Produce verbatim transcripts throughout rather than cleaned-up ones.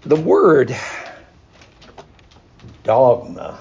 The word dogma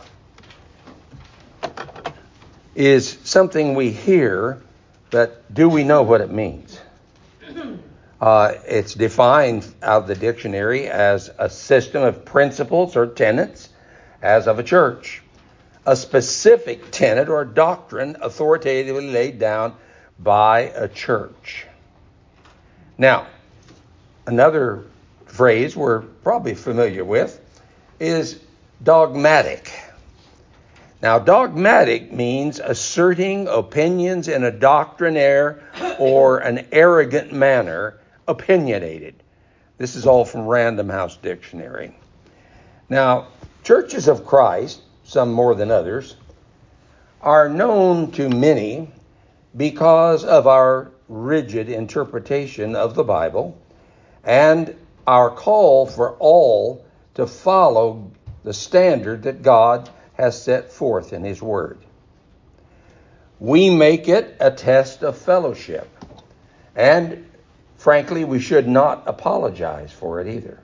is something we hear, but do we know what it means? Uh, it's defined out of the dictionary as a system of principles or tenets, as of a church. A specific tenet or doctrine authoritatively laid down by a church. Now, another phrase we're probably familiar with is dogmatic. Now, dogmatic means asserting opinions in a doctrinaire or an arrogant manner, opinionated. This is all from Random House Dictionary. Now, churches of Christ, some more than others, are known to many because of our rigid interpretation of the Bible and our call for all to follow the standard that God has set forth in His Word. We make it a test of fellowship, and frankly, we should not apologize for it either.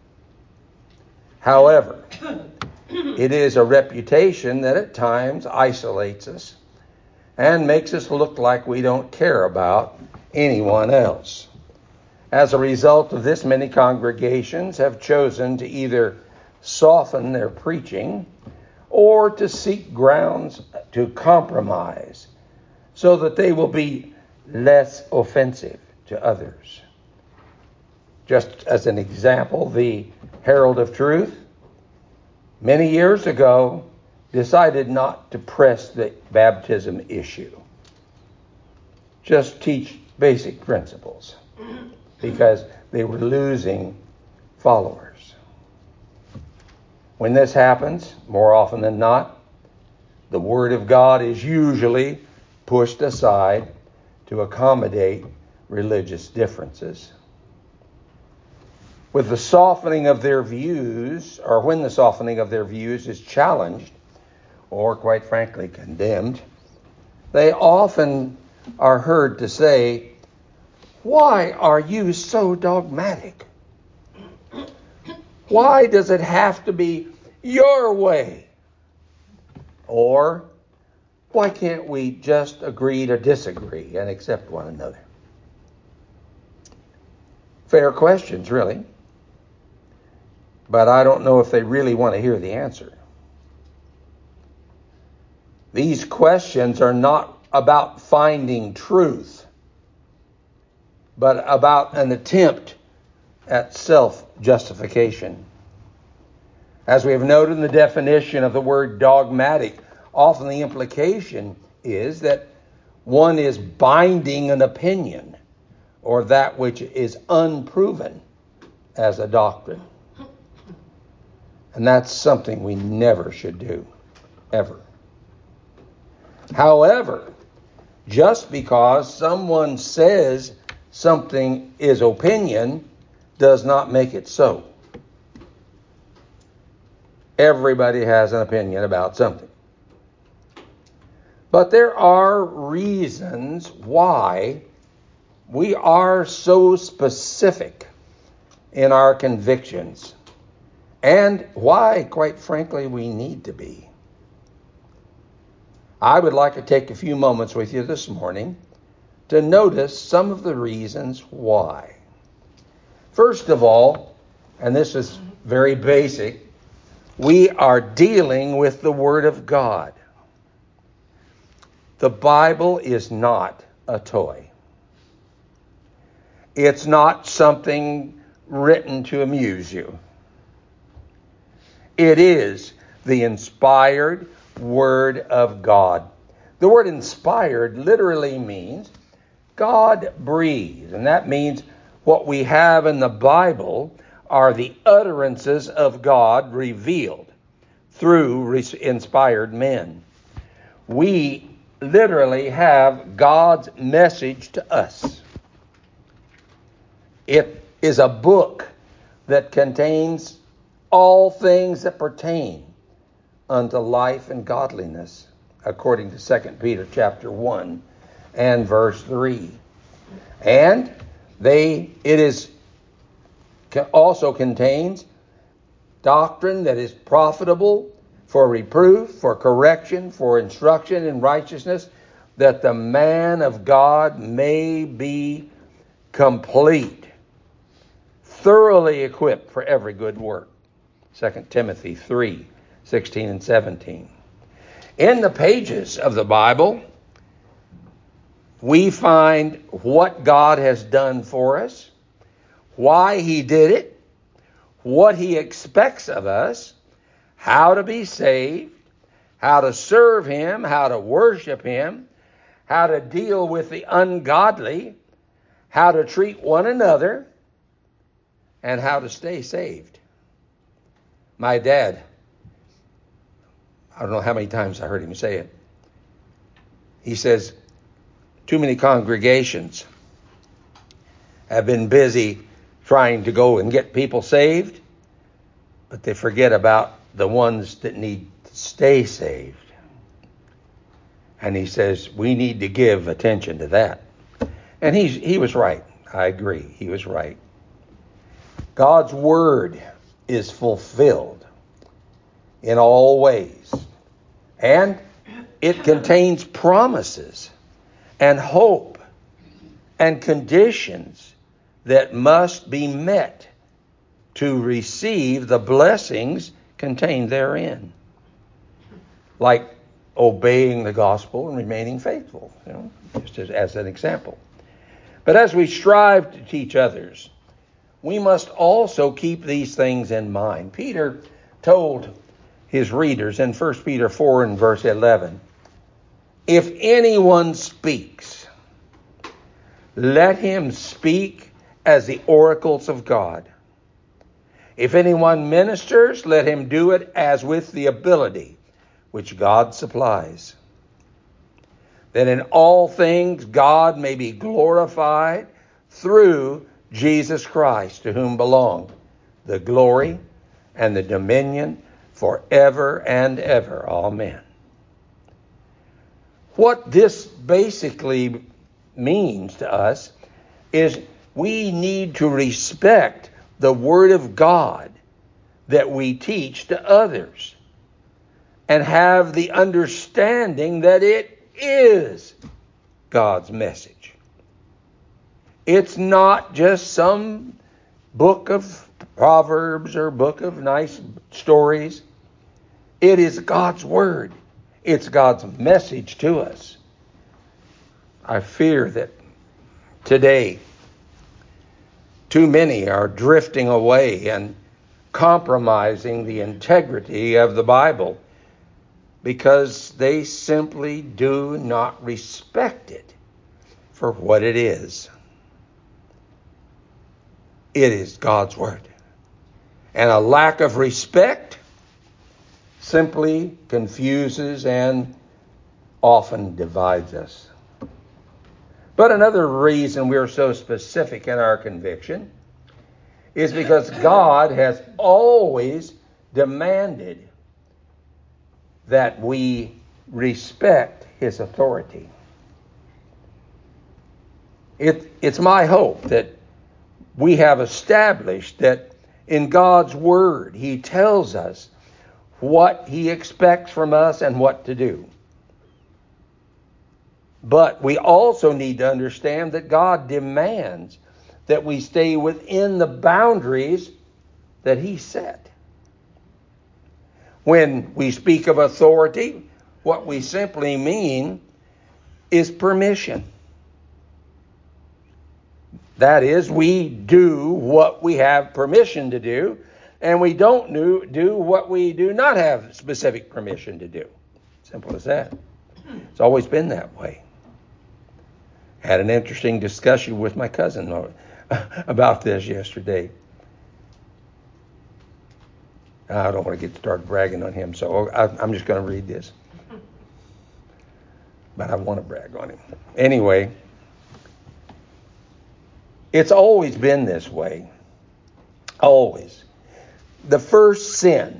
However, it is a reputation that at times isolates us and makes us look like we don't care about anyone else. As a result of this, many congregations have chosen to either soften their preaching or to seek grounds to compromise so that they will be less offensive to others. Just as an example, the Herald of Truth, many years ago, decided not to press the baptism issue. Just teach basic principles because they were losing followers. When this happens, more often than not, the Word of God is usually pushed aside to accommodate religious differences. With the softening of their views, or when the softening of their views is challenged, or quite frankly condemned, they often are heard to say, "Why are you so dogmatic? Why does it have to be your way?" Or, "Why can't we just agree to disagree and accept one another?" Fair questions, really. But I don't know if they really want to hear the answer. These questions are not about finding truth, but about an attempt at self-justification. As we have noted in the definition of the word dogmatic, often the implication is that one is binding an opinion or that which is unproven as a doctrine. And that's something we never should do, ever. However, just because someone says something is opinion does not make it so. Everybody has an opinion about something. But there are reasons why we are so specific in our convictions, and why, quite frankly, we need to be. I would like to take a few moments with you this morning to notice some of the reasons why. First of all, and this is very basic, we are dealing with the Word of God. The Bible is not a toy. It's not something written to amuse you. It is the inspired Word of God. The word inspired literally means God breathed, and that means what we have in the Bible are the utterances of God revealed through inspired men. We literally have God's message to us. It is a book that contains all things that pertain unto life and godliness, according to Second Peter chapter one and verse three. And they it is also contains doctrine that is profitable for reproof, for correction, for instruction in righteousness, that the man of God may be complete, thoroughly equipped for every good work. Second Timothy three, sixteen and seventeen. In the pages of the Bible, we find what God has done for us, why He did it, what He expects of us, how to be saved, how to serve Him, how to worship Him, how to deal with the ungodly, how to treat one another, and how to stay saved. My dad, I don't know how many times I heard him say it. He says, too many congregations have been busy trying to go and get people saved, but they forget about the ones that need to stay saved. And he says, we need to give attention to that. And he's, he was right. I agree. He was right. God's word is fulfilled in all ways. And it contains promises and hope and conditions that must be met to receive the blessings contained therein. Like obeying the gospel and remaining faithful, you know, just as, as an example. But as we strive to teach others, we must also keep these things in mind. Peter told his readers in First Peter four and verse eleven, if anyone speaks, let him speak as the oracles of God. If anyone ministers, let him do it as with the ability which God supplies, that in all things God may be glorified through Jesus Christ, to whom belong the glory and the dominion forever and ever. Amen. What this basically means to us is we need to respect the Word of God that we teach to others and have the understanding that it is God's message. It's not just some book of Proverbs or book of nice stories. It is God's Word. It's God's message to us. I fear that today too many are drifting away and compromising the integrity of the Bible because they simply do not respect it for what it is. It is God's Word. And a lack of respect simply confuses and often divides us. But another reason we're so specific in our conviction is because God has always demanded that we respect His authority. It, it's my hope that we have established that in God's Word, He tells us what He expects from us and what to do. But we also need to understand that God demands that we stay within the boundaries that He set. When we speak of authority, what we simply mean is permission. That is, we do what we have permission to do, and we don't do, do what we do not have specific permission to do. Simple as that. It's always been that way. Had an interesting discussion with my cousin about this yesterday. I don't want to get started bragging on him, so I'm just going to read this. But I want to brag on him. Anyway, it's always been this way. Always. The first sin,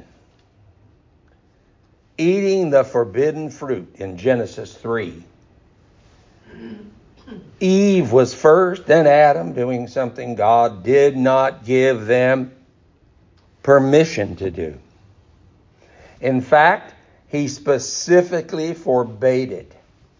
eating the forbidden fruit in Genesis three. Eve was first, then Adam, doing something God did not give them permission to do. In fact, he specifically forbade it.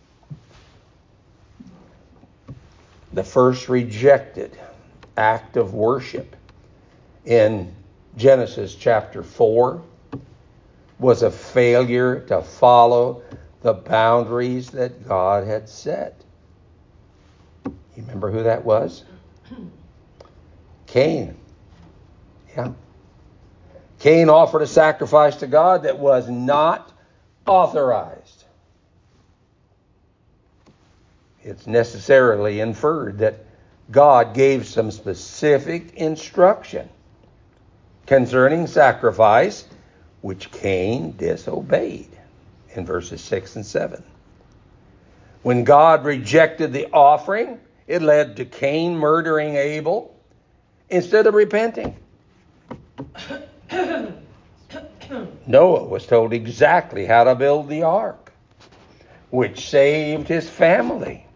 The first rejected act of worship in Genesis chapter four was a failure to follow the boundaries that God had set. You remember who that was? Cain. Yeah. Cain offered a sacrifice to God that was not authorized. It's necessarily inferred that God gave some specific instruction concerning sacrifice, which Cain disobeyed in verses six and seven. When God rejected the offering, it led to Cain murdering Abel instead of repenting. Noah was told exactly how to build the ark, which saved his family.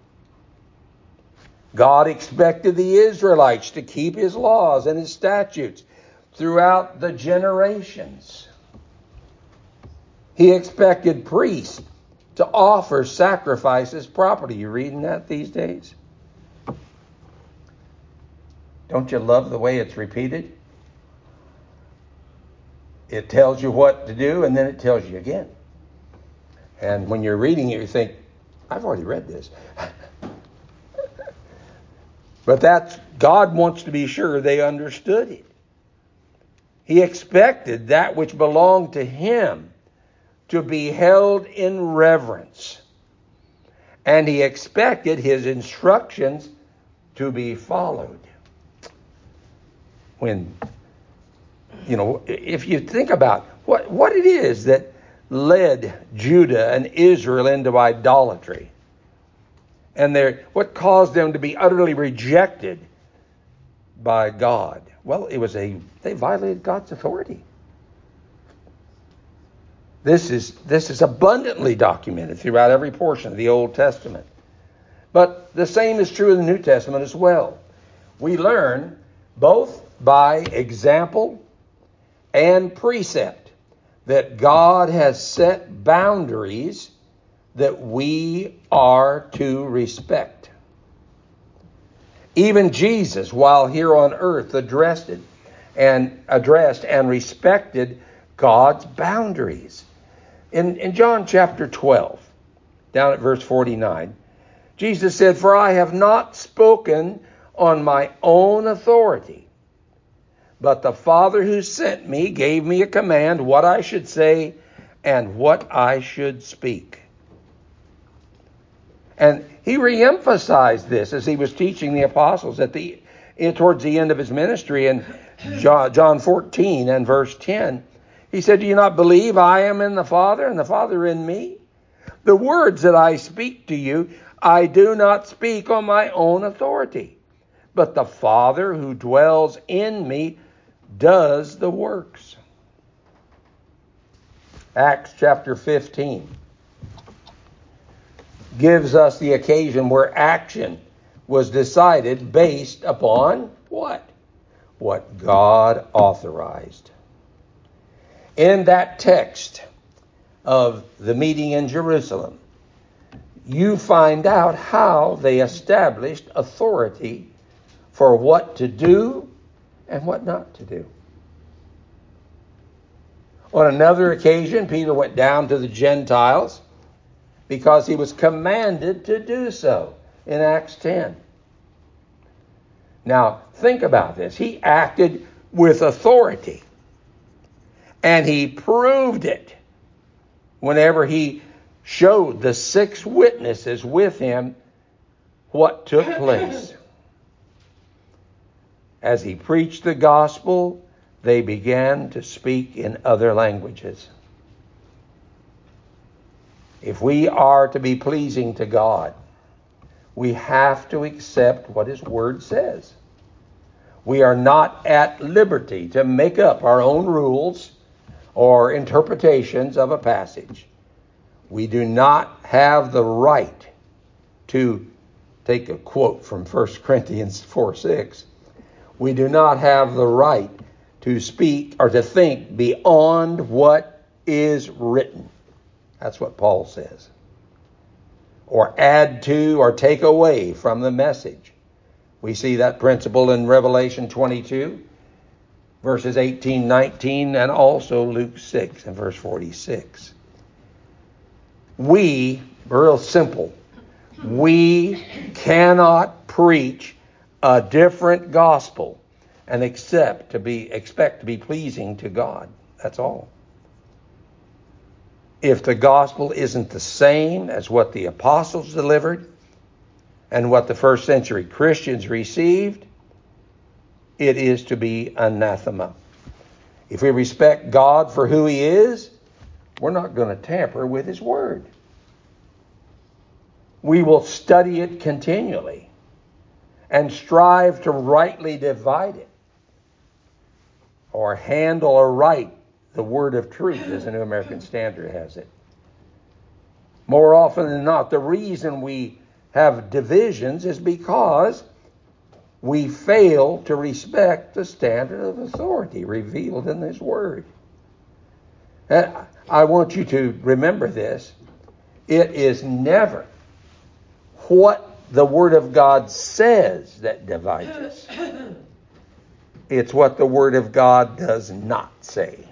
God expected the Israelites to keep his laws and his statutes throughout the generations. He expected priests to offer sacrifices properly. You reading that these days? Don't you love the way it's repeated? It tells you what to do, and then it tells you again. And when you're reading it, you think, I've already read this. But that's, God wants to be sure they understood it. He expected that which belonged to him to be held in reverence. And he expected his instructions to be followed. When, you know, if you think about what, what it is that led Judah and Israel into idolatry, and their, what caused them to be utterly rejected by God. Well, it was a, they violated God's authority. This is, this is abundantly documented throughout every portion of the Old Testament. But the same is true in the New Testament as well. We learn both by example and precept that God has set boundaries that we are to respect. Even Jesus, while here on earth, addressed it and addressed and respected God's boundaries. In, in John chapter twelve, down at verse forty-nine, Jesus said, "For I have not spoken on my own authority, but the Father who sent me gave me a command what I should say and what I should speak." And he reemphasized this as he was teaching the apostles at the towards the end of his ministry in John fourteen and verse ten. He said, "Do you not believe I am in the Father and the Father in me? The words that I speak to you, I do not speak on my own authority, but the Father who dwells in me does the works." Acts chapter fifteen gives us the occasion where action was decided based upon what? What God authorized. In that text of the meeting in Jerusalem, you find out how they established authority for what to do and what not to do. On another occasion, Peter went down to the Gentiles because he was commanded to do so in Acts ten. Now, think about this. He acted with authority, and he proved it whenever he showed the six witnesses with him what took place. As he preached the gospel, they began to speak in other languages. If we are to be pleasing to God, we have to accept what His Word says. We are not at liberty to make up our own rules or interpretations of a passage. We do not have the right to take a quote from First Corinthians four six. We do not have the right to speak or to think beyond what is written. That's what Paul says. Or add to or take away from the message. We see that principle in Revelation twenty-two, verses eighteen, nineteen, and also Luke six and verse forty-six. We, real simple, we cannot preach a different gospel and accept to be expect to be pleasing to God. That's all. If the gospel isn't the same as what the apostles delivered and what the first century Christians received, it is to be anathema. If we respect God for who he is, we're not going to tamper with his word. We will study it continually and strive to rightly divide it, or handle aright the word of truth, as the New American Standard has it. More often than not, the reason we have divisions is because we fail to respect the standard of authority revealed in this word. I want you to remember this. It is never what the Word of God says that divides us. It's what the Word of God does not say.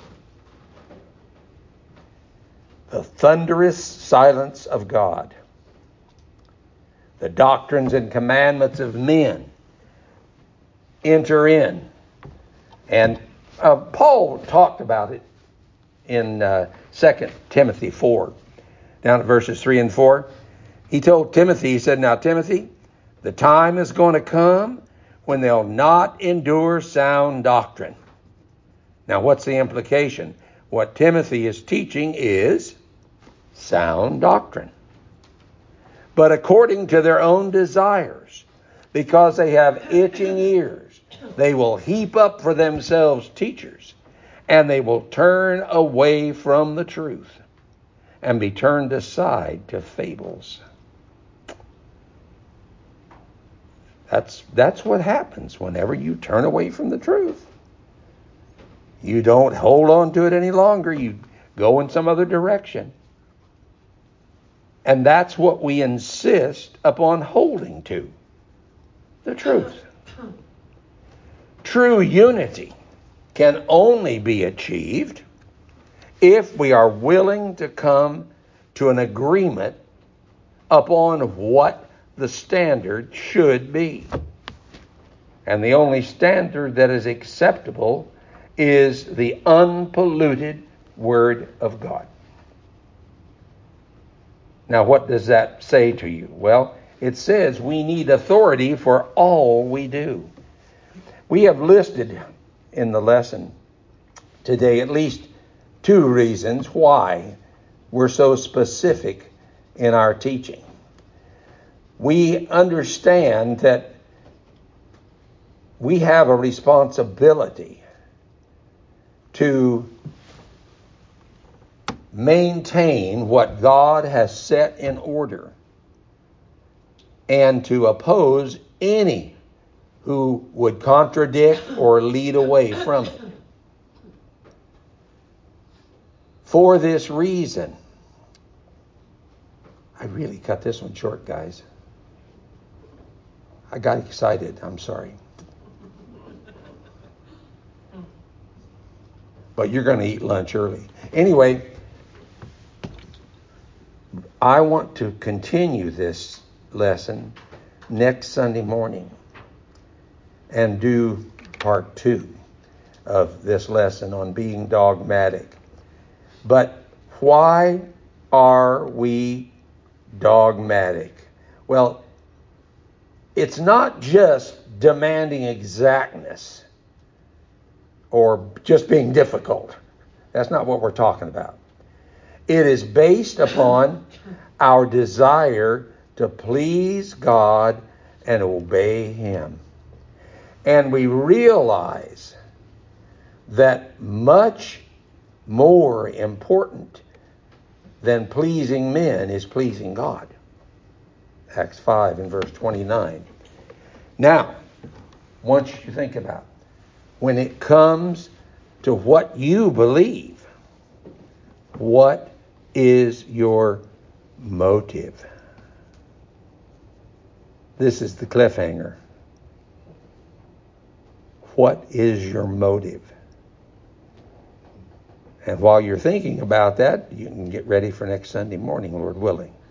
The thunderous silence of God. The doctrines and commandments of men enter in. And uh, Paul talked about it in uh, Second Timothy four, down at verses three and four. He told Timothy, he said, "Now, Timothy, the time is going to come when they'll not endure sound doctrine." Now, what's the implication? What Timothy is teaching is sound doctrine. But according to their own desires, because they have itching ears, they will heap up for themselves teachers, and they will turn away from the truth and be turned aside to fables. That's, that's what happens whenever you turn away from the truth. You don't hold on to it any longer. You go in some other direction. And that's what we insist upon holding to. The truth. True unity can only be achieved if we are willing to come to an agreement upon what the standard should be. And the only standard that is acceptable is the unpolluted Word of God. Now, what does that say to you? Well, it says we need authority for all we do. We have listed in the lesson today at least two reasons why we're so specific in our teaching. We understand that we have a responsibility to maintain what God has set in order and to oppose any who would contradict or lead away from it. For this reason, I really cut this one short, guys. I got excited. I'm sorry. But you're going to eat lunch early. Anyway, I want to continue this lesson next Sunday morning and do part two of this lesson on being dogmatic. But why are we dogmatic? Well, it's not just demanding exactness or just being difficult. That's not what we're talking about. It is based upon our desire to please God and obey Him. And we realize that much more important than pleasing men is pleasing God. Acts five and verse twenty-nine. Now, I want you to think about, when it comes to what you believe, what is your motive? This is the cliffhanger. What is your motive? And while you're thinking about that, you can get ready for next Sunday morning, Lord willing.